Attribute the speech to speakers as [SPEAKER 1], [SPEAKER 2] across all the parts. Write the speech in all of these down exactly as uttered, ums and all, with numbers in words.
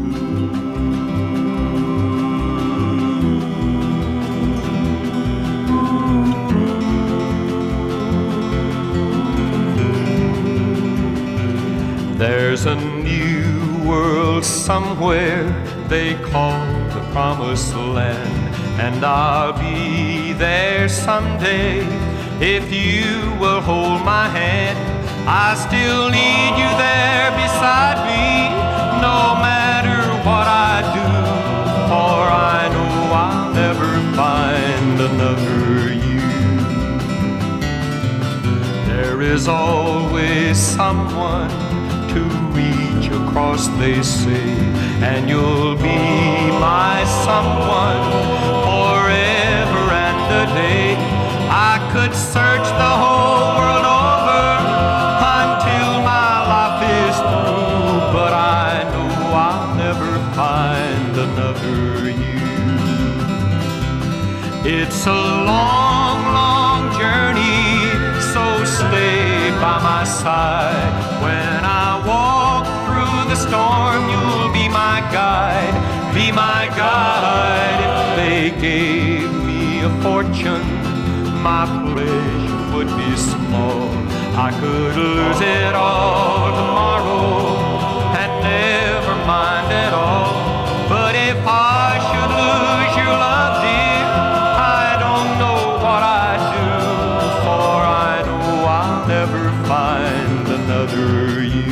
[SPEAKER 1] There's a new world somewhere they call the Promised Land, and I'll be there someday if you will hold my hand. I still need you there beside me, no matter what I do, for I know I'll never find another you. There is always someone to reach across, they say, and you'll be my someone forever and a day. I could search the whole world over until my life is through, but I know I'll never find another you. It's a long, long journey, so stay by my side. When I walk through the storm, you'll be my guide, be my guide. If they gave me a fortune, my pleasure would be small. I could lose it all tomorrow and never mind at all. But if I should lose your love, dear, I don't know what I'd do, for I know I'll never find another you.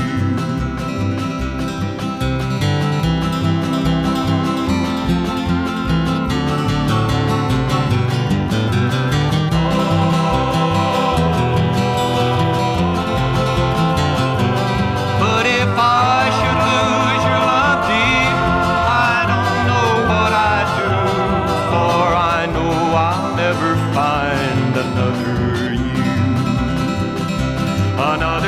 [SPEAKER 1] Another